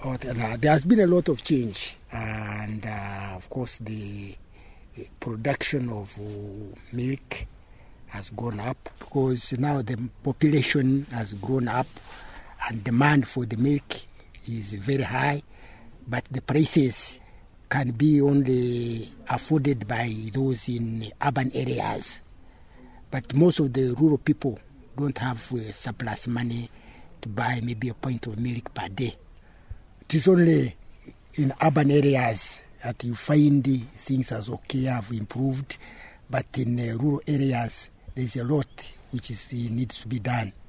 There has been a lot of change, and of course the production of milk has gone up because now the population has grown up and demand for the milk is very high, but the prices can be only afforded by those in urban areas. But most of the rural people don't have surplus money to buy maybe a pint of milk per day. It is only in urban areas that you find things as okay, have improved, but in rural areas there's a lot which needs to be done.